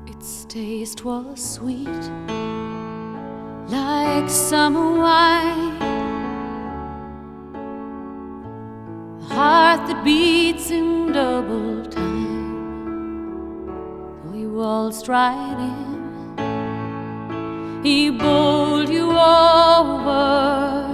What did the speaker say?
Its taste was sweet, like summer wine, a heart that beats in double time. Though he waltzed right in, he bowled you over